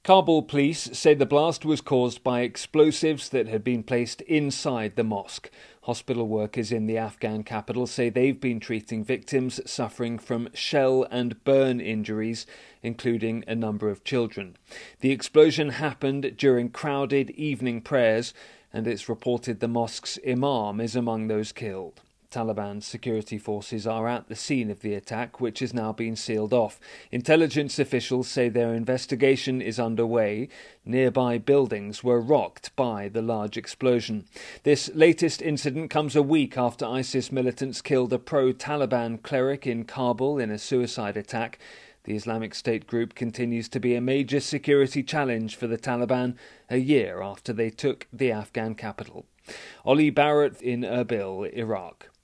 Kabul police say the blast was caused by explosives that had been placed inside the mosque. Hospital workers in the Afghan capital say they've been treating victims suffering from shell and burn injuries, including a number of children. The explosion happened during crowded evening prayers, and it's reported the mosque's imam is among those killed. Taliban security forces are at the scene of the attack, which has now been sealed off. Intelligence officials say their investigation is underway. Nearby buildings were rocked by the large explosion. This latest incident comes a week after ISIS militants killed a pro-Taliban cleric in Kabul in a suicide attack. The Islamic State group continues to be a major security challenge for the Taliban a year after they took the Afghan capital. Ollie Barrett in Erbil, Iraq.